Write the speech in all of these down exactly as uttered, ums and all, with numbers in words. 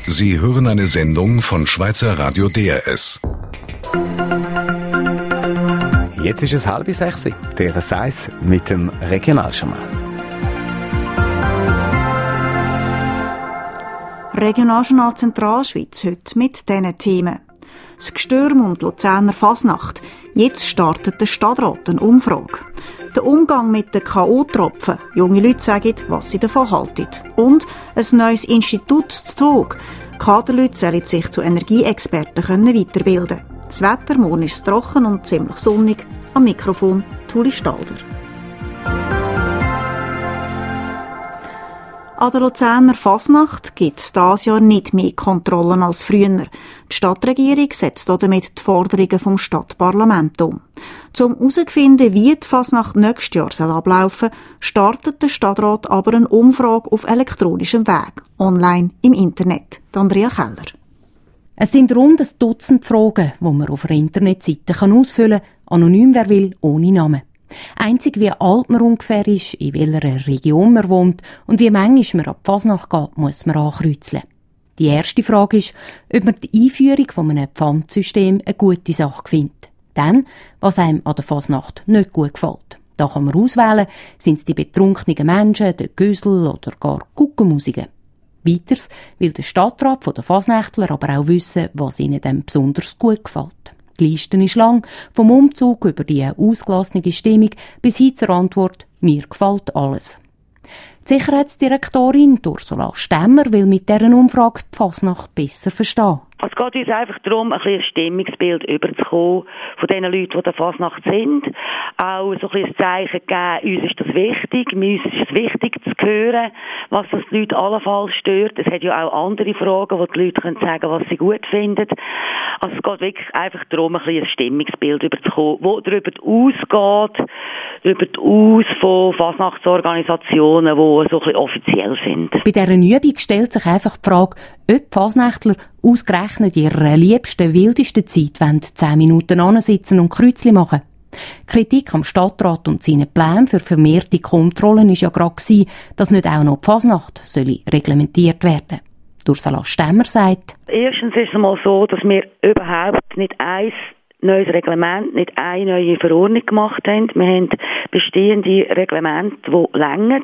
Sie hören eine Sendung von Schweizer Radio D R S. Jetzt ist es halb sechs, der Seis mit dem Regionaljournal. Regionaljournal Zentralschweiz heute mit diesen Themen. Das Gstürm und die Luzerner Fasnacht. Jetzt startet der Stadtrat eine Umfrage. Der Umgang mit den K O-Tropfen. Junge Leute sagen, was sie davon halten. Und ein neues Institut zu Zug. Kaderleute sollen sich zu Energieexperten weiterbilden können. Das Wetter morgen ist trocken und ziemlich sonnig. Am Mikrofon Tuli Stalder. An der Luzerner Fasnacht gibt es dieses Jahr nicht mehr Kontrollen als früher. Die Stadtregierung setzt damit die Forderungen vom Stadtparlament um. Um herauszufinden, wie die Fasnacht nächstes Jahr ablaufen soll, startet der Stadtrat aber eine Umfrage auf elektronischem Weg, online im Internet. Andrea Keller. Es sind rund ein Dutzend Fragen, die man auf einer Internetseite ausfüllen kann, anonym wer will, ohne Namen. Einzig wie alt man ungefähr ist, in welcher Region man wohnt und wie manchmal man an die Fasnacht geht, muss man ankreuzeln. Die erste Frage ist, ob man die Einführung von einem Pfandsystem eine gute Sache findet. Dann, was einem an der Fasnacht nicht gut gefällt. Da kann man auswählen, sind es die betrunkenen Menschen, der Güsel oder gar Guckenmusiken. Weiters will der Stadtrat der Fasnächtler aber auch wissen, was ihnen dann besonders gut gefällt. Die Liste ist lang, vom Umzug über die ausgelassene Stimmung bis hin zur Antwort «Mir gefällt alles». Die Sicherheitsdirektorin Ursula Stemmer will mit dieser Umfrage die Fasnacht besser verstehen. Es geht uns einfach darum, ein bisschen ein Stimmungsbild überzukommen von den Leuten, die in der Fasnacht sind. Auch so ein bisschen ein Zeichen geben, uns ist das wichtig, uns ist es wichtig zu hören, was das die Leute allenfalls stört. Es hat ja auch andere Fragen, wo die Leute können sagen, was sie gut finden. Also es geht wirklich einfach darum, ein bisschen ein Stimmungsbild überzukommen, das darüber ausgeht, darüber aus von Fasnachtsorganisationen, die so ein bisschen offiziell sind. Bei dieser Übung stellt sich einfach die Frage, ob die Fasnächtler ausgerechnet in ihrer liebsten, wildesten Zeit wollen, zehn Minuten ansitzen und Kreuzchen machen. Kritik am Stadtrat und seinen Plänen für vermehrte Kontrollen war ja gerade gewesen, dass nicht auch noch die Fasnacht solle reglementiert werden. Ursula Stemmer sagt: Erstens ist es mal so, dass wir überhaupt nicht ein neues Reglement, nicht eine neue Verordnung gemacht haben. Wir haben bestehende Reglemente, die reichen.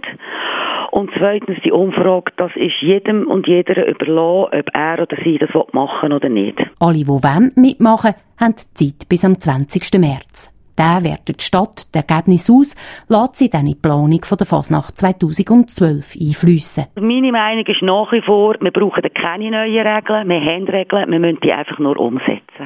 Und zweitens die Umfrage, das ist jedem und jeder überlassen, ob er oder sie das machen will oder nicht. Alle, die wollen, mitmachen, haben Zeit bis am zwanzigsten März. Dann wertet die Stadt das Ergebnis aus, lässt sie dann in die Planung der Fasnacht zweitausendzwölf einfliessen. Meine Meinung ist nach wie vor, wir brauchen keine neuen Regeln, wir haben Regeln, wir müssen die einfach nur umsetzen.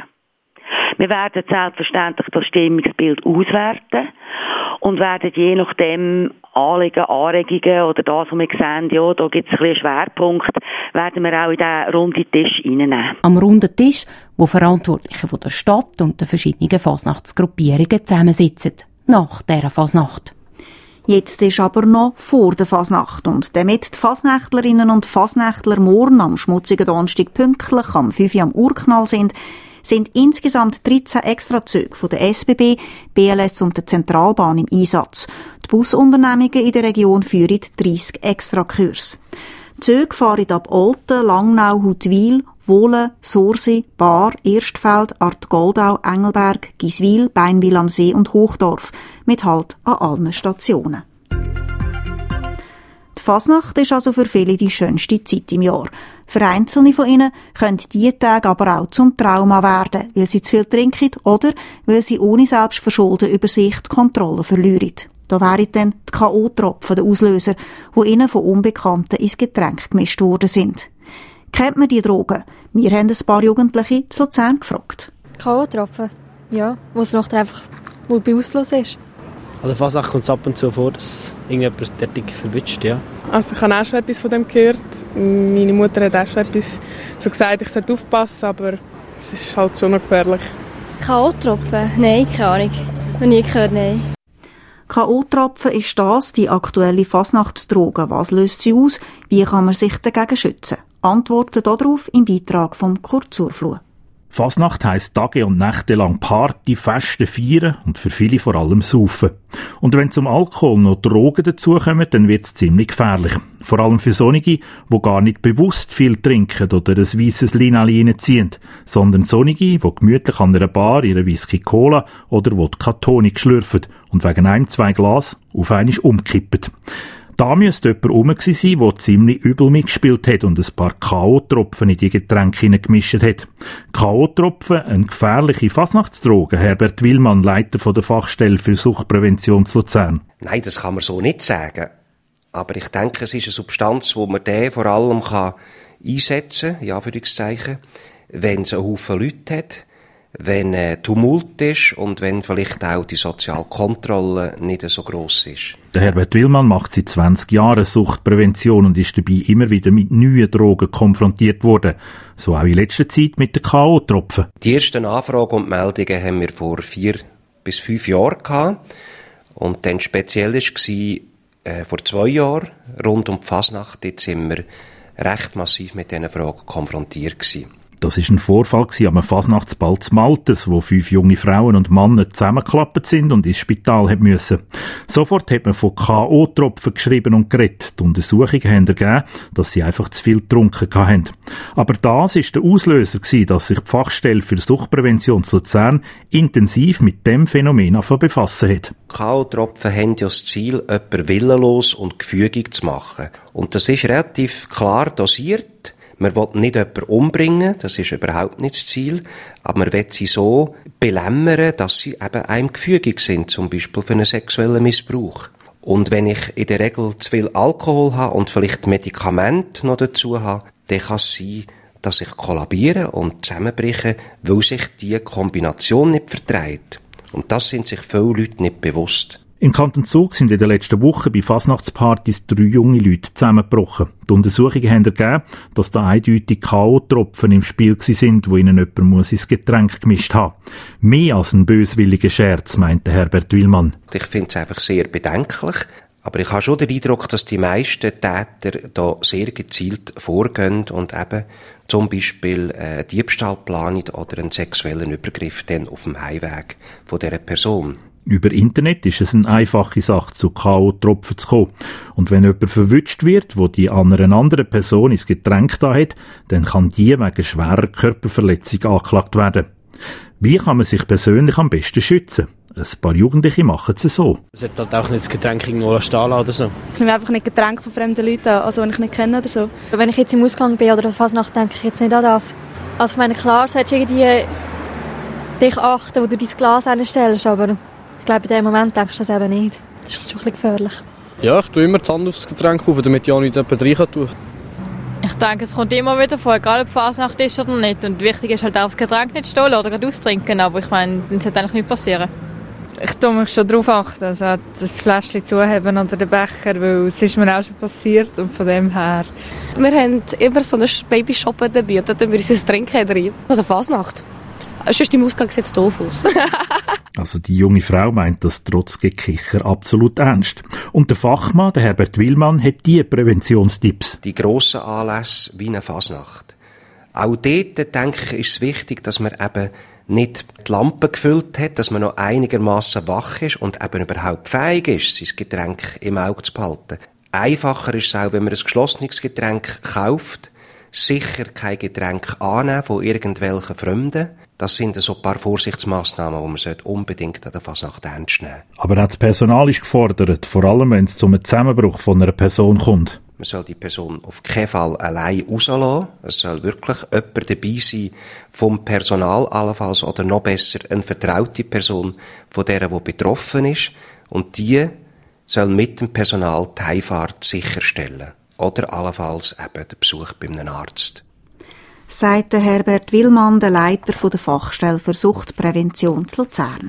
Wir werden selbstverständlich das Stimmungsbild auswerten und werden je nachdem Anliegen, Anregungen oder das, was wir sehen, ja, da gibt es ein bisschen Schwerpunkt, werden wir auch in diesen runden Tisch reinnehmen. Am runden Tisch, wo Verantwortliche von der Stadt und der verschiedenen Fasnachtsgruppierungen zusammensitzen. Nach dieser Fasnacht. Jetzt ist aber noch vor der Fasnacht und damit die Fasnächtlerinnen und Fasnächtler morgen am schmutzigen Donnerstag pünktlich am fünf Uhr am Urknall sind, sind insgesamt dreizehn Extrazüge von der S B B, B L S und der Zentralbahn im Einsatz. Die Busunternehmungen in der Region führen dreissig Extrakurse. Die Züge fahren ab Olten, Langnau, Huttwil, Wohlen, Sursi, Baar, Erstfeld, Artgoldau, Engelberg, Giswil, Beinwil am See und Hochdorf, mit Halt an allen Stationen. Die Fasnacht ist also für viele die schönste Zeit im Jahr. Für Einzelne von ihnen können diese Tage aber auch zum Trauma werden, weil sie zu viel trinken oder weil sie ohne Selbstverschulden über sich die Kontrolle verlieren. Da wären dann die K O-Tropfen der Auslöser, die ihnen von Unbekannten ins Getränk gemischt worden sind. Kennt man die Drogen? Wir haben ein paar Jugendliche zu Luzern gefragt. K O-Tropfen? Ja, wo es noch einfach wo bewusstlos ist. An der Fasnacht kommt es ab und zu vor, dass irgendjemand derartig verwünscht, ja. Also ich habe auch schon etwas von dem gehört. Meine Mutter hat auch schon etwas so gesagt, ich sollte aufpassen, aber es ist halt schon noch gefährlich. K O-Tropfen? Nein, keine Ahnung. Noch nie gehört, nein. K O-Tropfen ist das, die aktuelle Fasnachtsdroge. Was löst sie aus? Wie kann man sich dagegen schützen? Antworten darauf im Beitrag von Kurt Zurfluh. Fasnacht heisst Tage und Nächte lang Party, Festen, Feiern und für viele vor allem Saufen. Und wenn zum Alkohol noch Drogen dazukommen, dann wird's ziemlich gefährlich. Vor allem für Sonnige, die gar nicht bewusst viel trinken oder ein weisses Linali reinziehen, sondern Sonnige, die gemütlich an einer Bar ihre Whisky Cola oder Wodka Tonic schlürfen und wegen einem, zwei Glas auf einmal umkippen. Da müsste jemand rum gewesen sein, der ziemlich übel mitgespielt hat und ein paar K O-Tropfen in die Getränke hineingemischt hat. K O-Tropfen, eine gefährliche Fasnachtsdroge. Herbert Willmann, Leiter von der Fachstelle für Suchtprävention zu Luzern. Nein, das kann man so nicht sagen. Aber ich denke, es ist eine Substanz, die man den vor allem kann einsetzen kann, ja, Anführungszeichen, wenn es einen Haufen Leute hat, wenn äh, Tumult ist und wenn vielleicht auch die Sozialkontrolle nicht so gross ist. Der Herbert Willmann macht seit zwanzig Jahren Suchtprävention und ist dabei immer wieder mit neuen Drogen konfrontiert worden. So auch in letzter Zeit mit den K O-Tropfen. Die ersten Anfragen und Meldungen haben wir vor vier bis fünf Jahren gehabt. Und dann speziell war äh, vor zwei Jahren, rund um die Fasnacht, jetzt sind wir recht massiv mit diesen Fragen konfrontiert gewesen. Das war ein Vorfall am Fasnachtsball zu Maltes, wo fünf junge Frauen und Männer zusammengeklappt sind und ins Spital haben müssen. Sofort hat man von K O-Tropfen geschrieben und geredet. Die Untersuchungen haben ergeben, dass sie einfach zu viel getrunken haben. Aber das war der Auslöser, dass sich die Fachstelle für Suchtprävention zu Luzern intensiv mit dem Phänomen befassen hat. K O-Tropfen haben ja das Ziel, jemanden willenlos und gefügig zu machen. Und das ist relativ klar dosiert. Man will nicht jemanden umbringen, das ist überhaupt nicht das Ziel, aber man will sie so belämmern, dass sie eben einem gefügig sind, zum Beispiel für einen sexuellen Missbrauch. Und wenn ich in der Regel zu viel Alkohol habe und vielleicht Medikamente noch dazu habe, dann kann es sein, dass ich kollabiere und zusammenbreche, weil sich diese Kombination nicht verträgt. Und das sind sich viele Leute nicht bewusst. Im Kanton Zug sind in den letzten Wochen bei Fasnachtspartys drei junge Leute zusammengebrochen. Die Untersuchungen haben ergeben, dass da eindeutig K O-Tropfen im Spiel sind, wo ihnen jemand muss ins Getränk gemischt haben. Mehr als ein böswilliger Scherz, meinte Herbert Willmann. Ich finde es einfach sehr bedenklich. Aber ich habe schon den Eindruck, dass die meisten Täter da sehr gezielt vorgehen und eben zum Beispiel äh, Diebstahl planen oder einen sexuellen Übergriff dann auf dem Heimweg von dieser Person. Über Internet ist es eine einfache Sache, zu K O-Tropfen zu kommen. Und wenn jemand verwünscht wird, wo die an einer anderen Person ins Getränk da hat, dann kann die wegen schwerer Körperverletzung angeklagt werden. Wie kann man sich persönlich am besten schützen? Ein paar Jugendliche machen es so. Es hat halt auch nicht das Getränk irgendwo stehen oder so. Ich nehme einfach nicht Getränke von fremden Leuten, also wenn ich nicht kenne oder so. Wenn ich jetzt im Ausgang bin oder fast nach, denke ich jetzt nicht an das. Also ich meine, klar, solltest du irgendwie dich achten, wo du dein Glas einstellst, aber ich glaube, in dem Moment denkst du das eben nicht. Das ist schon ein bisschen gefährlich. Ja, ich tue immer die Hand aufs Getränk auf, damit ja nicht jemand rein tun kann. Ich denke, es kommt immer wieder vor, egal ob Fasnacht ist oder nicht. Und wichtig ist halt auch, das Getränk nicht stehlen oder gerade austrinken. Aber ich meine, das sollte eigentlich nicht passieren. Ich tue mich schon darauf achten, also das Fläschchen zuheben oder den Becher, weil es ist mir auch schon passiert und von dem her. Wir haben immer so einen Babyshop dabei und da tun wir unser Trinken rein. Oder Fasnacht. Sonst im Ausgang sieht es doof aus. Also die junge Frau meint das trotz Gekicher absolut ernst. Und der Fachmann, der Herbert Willmann, hat die Präventionstipps. Die grossen Anlässe wie eine Fasnacht. Auch dort, denke ich, ist es wichtig, dass man eben nicht die Lampe gefüllt hat, dass man noch einigermaßen wach ist und eben überhaupt fähig ist, sein Getränk im Auge zu behalten. Einfacher ist es auch, wenn man ein geschlossenes Getränk kauft, sicher kein Getränk annehmen von irgendwelchen Fremden. Das sind so ein paar Vorsichtsmaßnahmen, die man unbedingt an der Fasnacht ernst nehmen sollte. Aber auch das Personal ist gefordert, vor allem wenn es zum Zusammenbruch von einer Person kommt. Man soll die Person auf keinen Fall allein rauslassen. Es soll wirklich jemand dabei sein vom Personal allenfalls oder noch besser eine vertraute Person von der, die betroffen ist. Und die soll mit dem Personal die Heimfahrt sicherstellen. Oder allenfalls eben den Besuch bei einem Arzt. Sagt Herbert Willmann, der Leiter der Fachstelle für Suchtprävention zu Luzern.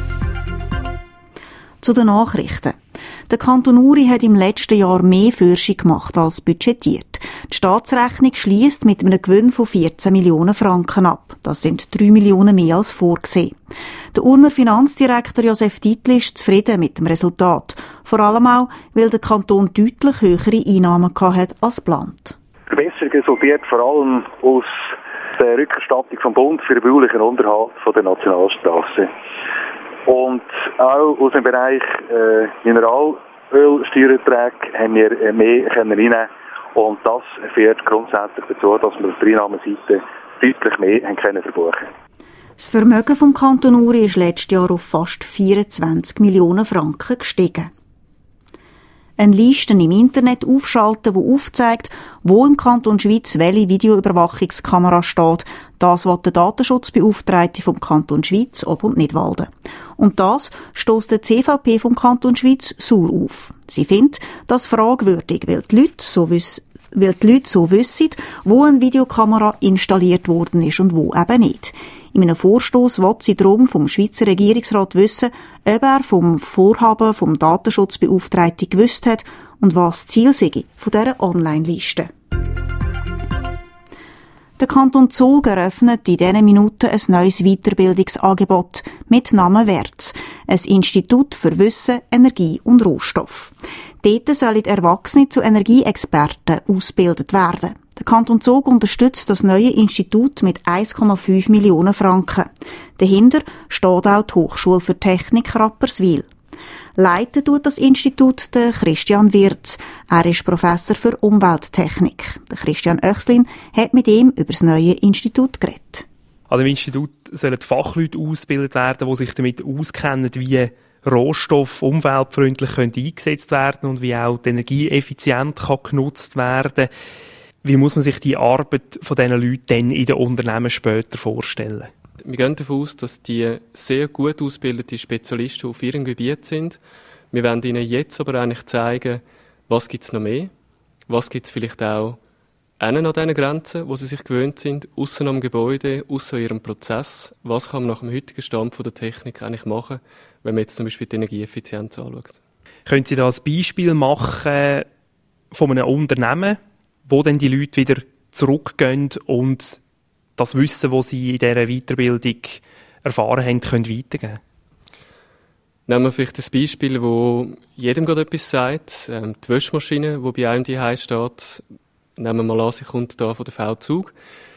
Zu den Nachrichten. Der Kanton Uri hat im letzten Jahr mehr Forschung gemacht als budgetiert. Die Staatsrechnung schliesst mit einem Gewinn von vierzehn Millionen Franken ab. Das sind drei Millionen mehr als vorgesehen. Der Urner Finanzdirektor Josef Dietl ist zufrieden mit dem Resultat. Vor allem auch, weil der Kanton deutlich höhere Einnahmen hatte als geplant. Die Verbesserung resultiert vor allem aus die Rückerstattung vom Bund für den baulichen Unterhalt von der Nationalstrasse. Und auch aus dem Bereich äh, Mineralölsteuererträge haben wir äh, mehr können reinnehmen. Und das führt grundsätzlich dazu, dass wir auf der Einnahmenseite deutlich mehr haben können verbuchen. Das Vermögen vom Kanton Uri ist letztes Jahr auf fast vierundzwanzig Millionen Franken gestiegen. Eine Liste im Internet aufschalten, die aufzeigt, wo im Kanton Schwyz welche Videoüberwachungskamera steht. Das will der Datenschutzbeauftragte vom Kanton Schwyz Ob- und Nidwalden. Und das stösst der C V P vom Kanton Schwyz sauer auf. Sie findet das fragwürdig, weil die Leute so wissen, weil die Leute so wissen, wo eine Videokamera installiert worden ist und wo eben nicht. In einem Vorstoss will sie darum vom Schweizer Regierungsrat wissen, ob er vom Vorhaben vom Datenschutzbeauftragten gewusst hat und was das Ziel sei von dieser Online-Liste. Der Kanton Zug eröffnet in diesen Minuten ein neues Weiterbildungsangebot mit Namen WERZ, ein Institut für Wissen, Energie und Rohstoff. Dort sollen Erwachsene zu Energieexperten ausgebildet werden. Der Kanton Zug unterstützt das neue Institut mit eins Komma fünf Millionen Franken. Dahinter steht auch die Hochschule für Technik Rapperswil. Leiten tut das Institut der Christian Wirz. Er ist Professor für Umwelttechnik. Der Christian Oechslin hat mit ihm über das neue Institut geredet. An dem Institut sollen Fachleute ausgebildet werden, die sich damit auskennen, wie Rohstoff umweltfreundlich eingesetzt werden können und wie auch die Energie effizient kann genutzt werden. Wie muss man sich die Arbeit von diesen Leuten dann in den Unternehmen später vorstellen? Wir gehen davon aus, dass die sehr gut ausgebildete Spezialisten auf ihrem Gebiet sind. Wir wollen ihnen jetzt aber eigentlich zeigen, was gibt es noch mehr, was gibt es vielleicht auch an diesen Grenzen, wo sie sich gewöhnt sind, aussen am Gebäude, aussen ihrem Prozess. Was kann man nach dem heutigen Stand der Technik eigentlich machen, wenn man jetzt zum Beispiel die Energieeffizienz anschaut? Können Sie da ein Beispiel machen von einem Unternehmen, wo dann die Leute wieder zurückgehen und das Wissen, das sie in dieser Weiterbildung erfahren haben, können weitergeben? Nehmen wir vielleicht ein Beispiel, wo jedem gerade etwas sagt. Ähm, die Wäschmaschine, die bei einem daheim steht, nehmen wir mal an, sie kommt da von der V-Zug.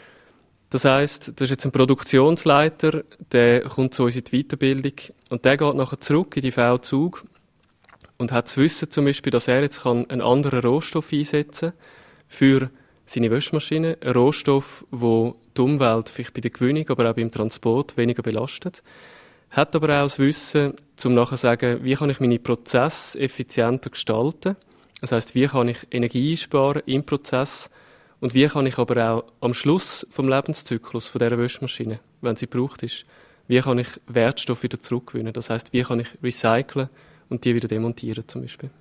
Das heisst, das ist jetzt ein Produktionsleiter, der kommt zu uns in die Weiterbildung und der geht nachher zurück in die V-Zug und hat das Wissen zum Beispiel, dass er jetzt kann einen anderen Rohstoff einsetzen kann für seine Wäschmaschine. Ein Rohstoff, der die Umwelt vielleicht bei der Gewinnung, aber auch beim Transport weniger belastet. Hat aber auch das Wissen, um nachher zu sagen, wie kann ich meine Prozesse effizienter gestalten. Das heisst, wie kann ich Energie einsparen im Prozess und wie kann ich aber auch am Schluss vom Lebenszyklus von dieser Wäschmaschine, wenn sie gebraucht ist, wie kann ich Wertstoffe wieder zurückgewinnen. Das heisst, wie kann ich recyceln und die wieder demontieren zum Beispiel.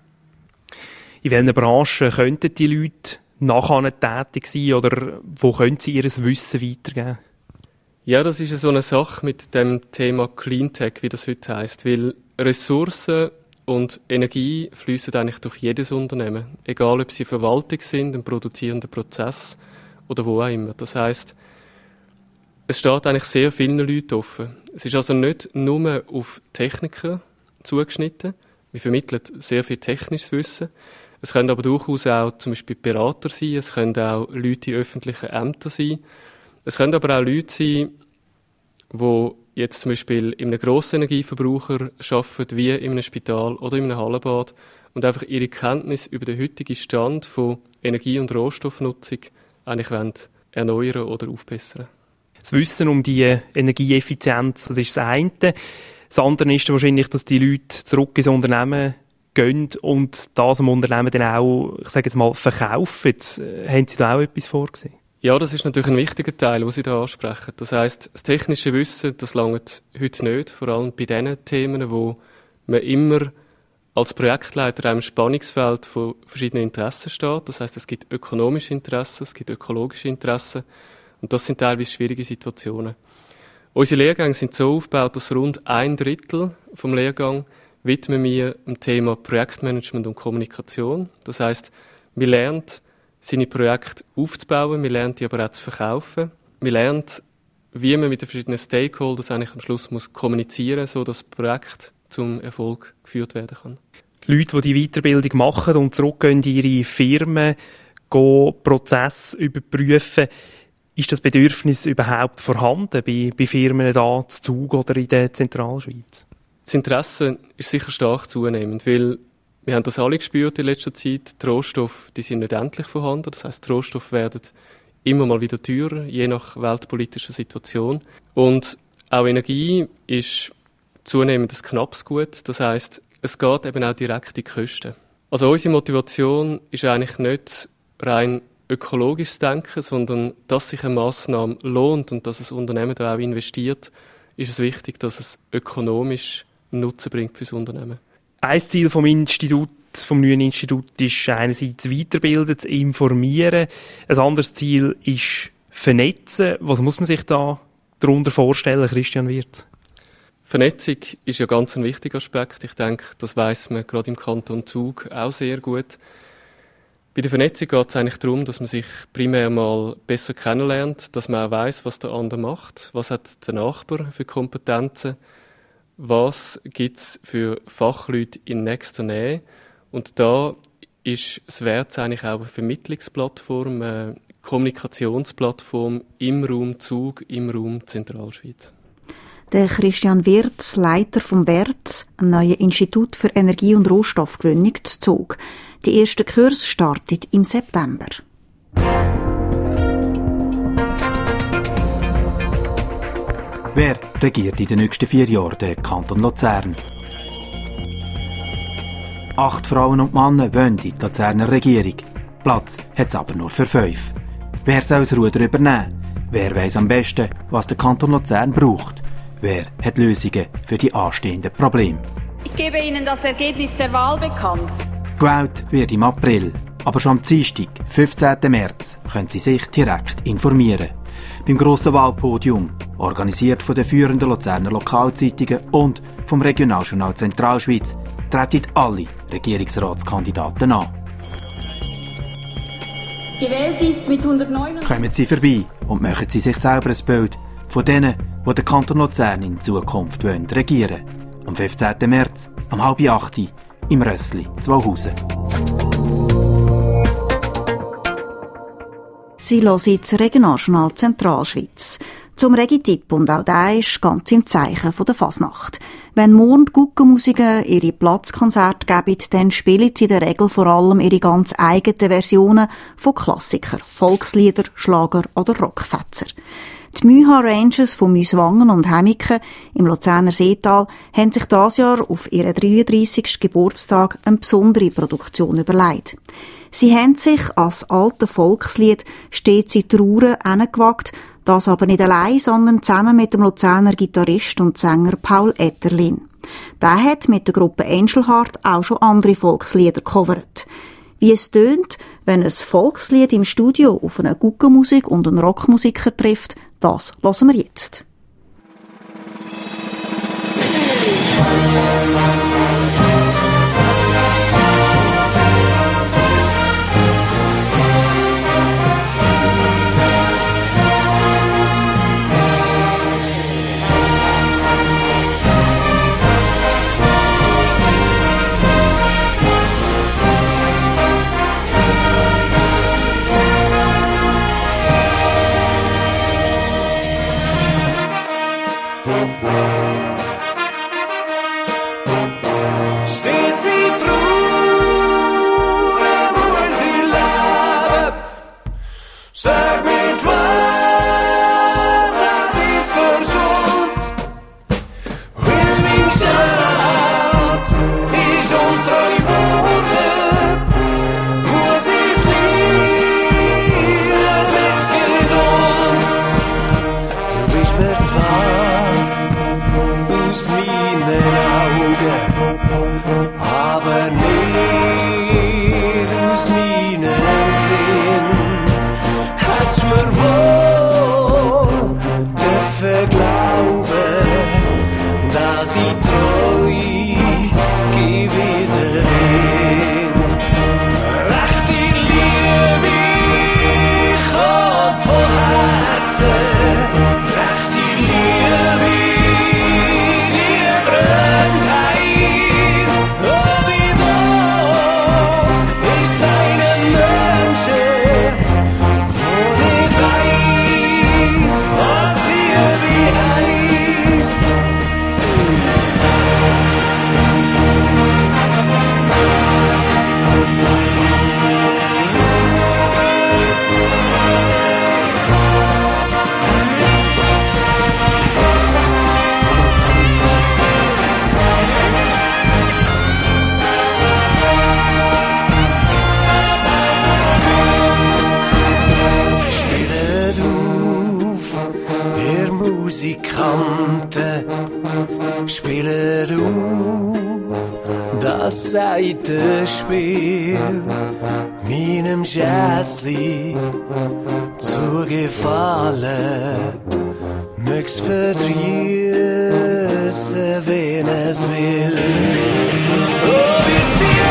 In welchen Branchen könnten die Leute nachher tätig sein oder wo können sie ihr Wissen weitergeben? Ja, das ist so eine Sache mit dem Thema Cleantech, wie das heute heisst, weil Ressourcen und Energie fließen eigentlich durch jedes Unternehmen, egal ob sie Verwaltung sind, ein produzierender Prozess oder wo auch immer. Das heisst, es steht eigentlich sehr vielen Leuten offen. Es ist also nicht nur auf Techniker zugeschnitten. Wir vermitteln sehr viel technisches Wissen. Es können aber durchaus auch zum Beispiel Berater sein, es können auch Leute in öffentlichen Ämtern sein. Es können aber auch Leute sein, die jetzt zum Beispiel in einem Grossenergieverbraucher arbeiten, wie in einem Spital oder in einem Hallenbad und einfach ihre Kenntnis über den heutigen Stand von Energie- und Rohstoffnutzung eigentlich wollen erneuern oder aufbessern. Das Wissen um die Energieeffizienz, das ist das eine. Das andere ist wahrscheinlich, dass die Leute zurück ins Unternehmen gehen und das am Unternehmen dann auch, ich sage jetzt mal, verkaufen. Haben Sie da auch etwas vorgesehen? Ja, das ist natürlich ein wichtiger Teil, den Sie da ansprechen. Das heisst, das technische Wissen, das langt heute nicht, vor allem bei den Themen, wo man immer als Projektleiter in einem Spannungsfeld von verschiedenen Interessen steht. Das heisst, es gibt ökonomische Interessen, es gibt ökologische Interessen und das sind teilweise schwierige Situationen. Unsere Lehrgänge sind so aufgebaut, dass rund ein Drittel vom Lehrgang widmen wir dem Thema Projektmanagement und Kommunikation. Das heisst, wir lernen, seine Projekte aufzubauen, wir lernen die aber auch zu verkaufen. Wir lernen, wie man mit den verschiedenen Stakeholders eigentlich am Schluss muss kommunizieren muss, sodass das Projekt zum Erfolg geführt werden kann. Leute, die die Weiterbildung machen und zurückgehen in ihre Firmen, gehen Prozesse überprüfen. Ist das Bedürfnis überhaupt vorhanden bei, bei Firmen da zu Zug oder in der Zentralschweiz? Das Interesse ist sicher stark zunehmend, weil wir haben das alle gespürt in letzter Zeit. Die Rohstoffe, die sind nicht endlich vorhanden. Das heisst, die Rohstoffe werden immer mal wieder teurer, je nach weltpolitischer Situation. Und auch Energie ist zunehmend ein knappes Gut. Das heisst, es geht eben auch direkt in die Kosten. Also unsere Motivation ist eigentlich nicht rein ökologisches Denken, sondern dass sich eine Massnahme lohnt und dass das Unternehmen da auch investiert, ist es wichtig, dass es ökonomisch Nutzen bringt für das Unternehmen. Ein Ziel vom Institut, vom neuen Institut ist einerseits weiterbilden, zu informieren. Ein anderes Ziel ist vernetzen. Was muss man sich da darunter vorstellen, Christian Wirth? Vernetzung ist ja ganz ein wichtiger Aspekt. Ich denke, das weiss man gerade im Kanton Zug auch sehr gut. Bei der Vernetzung geht es eigentlich darum, dass man sich primär mal besser kennenlernt, dass man auch weiss, was der andere macht, was hat der Nachbar für Kompetenzen, was gibt es für Fachleute in nächster Nähe. Und da ist es wert, eigentlich auch eine Vermittlungsplattform, eine Kommunikationsplattform im Raum Zug, im Raum Zentralschweiz. Der Christian Wirth, Leiter vom WERZ, einem neuen Institut für Energie- und Rohstoffgewinnung zu Zug. Die erste Kurs startet im September. Wer regiert in den nächsten vier Jahren den Kanton Luzern? Acht Frauen und Männer wollen in die Luzerner Regierung. Platz hat es aber nur für fünf. Wer soll das Ruder übernehmen? Wer weiss am besten, was der Kanton Luzern braucht? Wer hat Lösungen für die anstehenden Probleme? Ich gebe Ihnen das Ergebnis der Wahl bekannt. Gewählt wird im April, aber schon am Dienstag, fünfzehnten März, können Sie sich direkt informieren. Beim grossen Wahlpodium, organisiert von den führenden Luzerner Lokalzeitungen und vom Regionaljournal Zentralschweiz, treten alle Regierungsratskandidaten an. Gewählt ist mit hundertneun. Kommen Sie vorbei und machen Sie sich selber ein Bild von denen, die den Kanton Luzern in Zukunft wollen regieren. Am fünfzehnten März, um halb acht im Rössli, Zwauhausen. Sie hören das Regionaljournal Zentralschweiz. Zum Regitipp, und auch der ist ganz im Zeichen der Fasnacht. Wenn morgen die Guggenmusiker ihre Platzkonzerte geben, dann spielen sie in der Regel vor allem ihre ganz eigenen Versionen von Klassikern, Volkslieder, Schlager oder Rockfetzer. Die Müha Rangers von Müswangen und Hemmiken im Luzerner Seetal haben sich dieses Jahr auf ihren dreiunddreissigsten Geburtstag eine besondere Produktion überlegt. Sie haben sich als alte Volkslied stets in Trauer hingewagt, das aber nicht allein, sondern zusammen mit dem Luzerner Gitarrist und Sänger Paul Etterlin. Der hat mit der Gruppe Engelhardt auch schon andere Volkslieder gecovert. Wie es tönt, wenn ein Volkslied im Studio auf eine Guggenmusik und einen Rockmusiker trifft, das hören wir jetzt. Steht sie traurig, wo sie lebt? Sag mit was hab ich's verschuldet? Will mein Schatz ist untreu geworden, muss ich's lieben, wenn's geduld. Du bist mir zwar aus meinen Augen, aber nicht aus meinem Sinn. Hat's mir wohl Musikanten spielen auf das Seitenspiel meinem Scherzli zu gefallen. Möcht's verdrießen, wenn es will. Oh, wisst ihr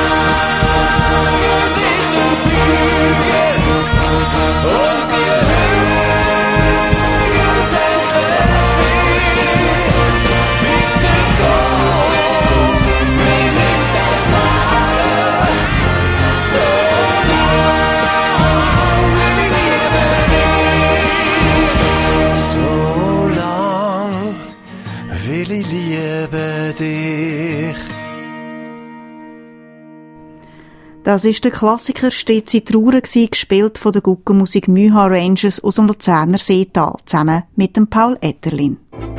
sagen sich die Bücher und ihr Hügel senken sich, bis der Tod bringt das Mal. So lang will ich lieben dich, so lang will ich lieben dich. Das ist der Klassiker «Stets in Trauer», gespielt von der Guggenmusik Müha Rangers aus dem Luzerner Seetal, zusammen mit dem Paul Etterlin.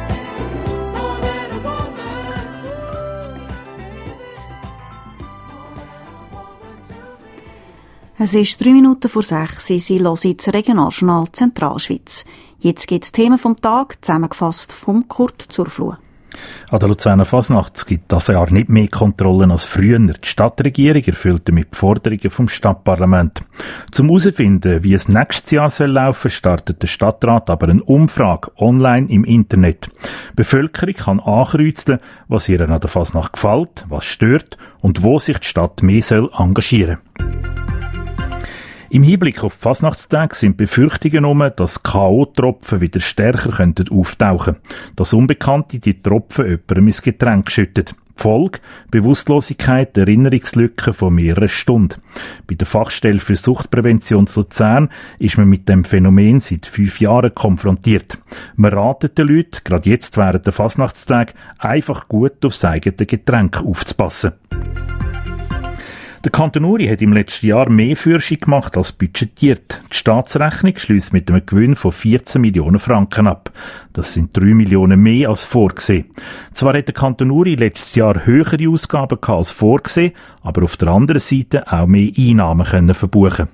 Es ist drei Minuten vor sechs, Sie hören das Regionaljournal Zentralschweiz. Jetzt gibt es Themen vom Tag, zusammengefasst vom Kurt Zurfluh. An der Luzerner Fasnacht gibt das Jahr nicht mehr Kontrollen als früher. Die Stadtregierung erfüllt damit die Forderungen vom Stadtparlament. Zum herauszufinden, wie es nächstes Jahr soll laufen, startet der Stadtrat aber eine Umfrage online im Internet. Die Bevölkerung kann ankreuzen, was ihr an der Fasnacht gefällt, was stört und wo sich die Stadt mehr soll engagieren. Im Hinblick auf die Fasnachtstage sind Befürchtungen um, dass K O-Tropfen wieder stärker könnten auftauchen. Das Unbekannte die Tropfen jemandem ins Getränk schüttet. Die Folge? Bewusstlosigkeit, Erinnerungslücken von mehreren Stunden. Bei der Fachstelle für Suchtprävention zu Luzern ist man mit dem Phänomen seit fünf Jahren konfrontiert. Man ratet den Leuten, gerade jetzt während der Fasnachtstage, einfach gut aufs eigene Getränk aufzupassen. Der Kanton Uri hat im letzten Jahr mehr Forschung gemacht als budgetiert. Die Staatsrechnung schliesst mit einem Gewinn von vierzehn Millionen Franken ab. Das sind drei Millionen mehr als vorgesehen. Zwar hat der Kanton Uri letztes Jahr höhere Ausgaben gehabt als vorgesehen, aber auf der anderen Seite auch mehr Einnahmen können verbuchen.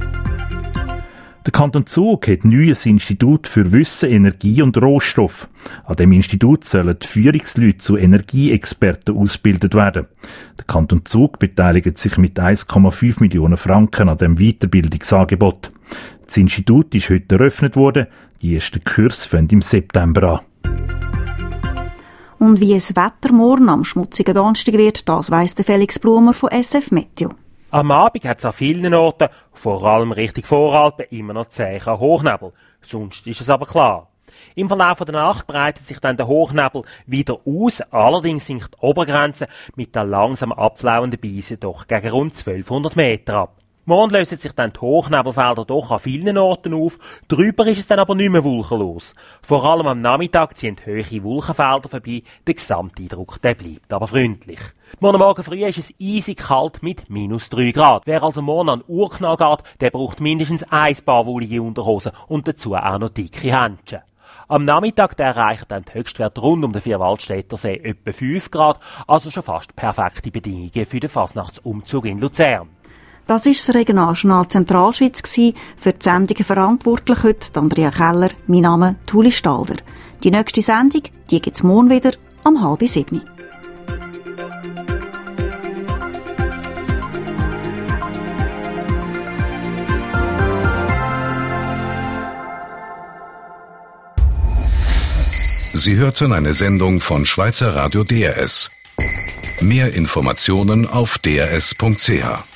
Der Kanton Zug hat ein neues Institut für Wissen, Energie und Rohstoff. An dem Institut sollen die Führungsleute zu Energieexperten ausgebildet werden. Der Kanton Zug beteiligt sich mit eins Komma fünf Millionen Franken an dem Weiterbildungsangebot. Das Institut ist heute eröffnet worden. Die ersten Kurse fangen im September an. Und wie es Wetter morgen am schmutzigen Donnerstag wird, das weiss der Felix Blumer von S F Meteo. Am Abend hat es an vielen Orten, vor allem Richtung Voralpen, immer noch zähen Hochnebel. Sonst ist es aber klar. Im Verlauf der Nacht breitet sich dann der Hochnebel wieder aus, allerdings sinkt die Obergrenze mit der langsam abflauenden Beise doch gegen rund zwölfhundert Meter ab. Morgen lösen sich dann die Hochnebelfelder doch an vielen Orten auf, drüber ist es dann aber nicht mehr wolkenlos. Vor allem am Nachmittag ziehen hohe Wolkenfelder vorbei, der Gesamteindruck der bleibt aber freundlich. Morgen Morgen früh ist es eisig kalt mit minus drei Grad. Wer also morgen an den Urknall geht, der braucht mindestens ein paar wollige Unterhosen und dazu auch noch dicke Händchen. Am Nachmittag erreicht dann die Höchstwerte rund um den Vierwaldstätter See etwa fünf Grad, also schon fast perfekte Bedingungen für den Fasnachtsumzug in Luzern. Das war das Regionaljournal Zentralschweiz. Für die Sendungen verantwortlich heute Andrea Keller, mein Name Tuli Stalder. Die nächste Sendung, die gibt's morgen wieder um halb sieben. Sie hörten eine Sendung von Schweizer Radio D R S. Mehr Informationen auf d r s punkt c h.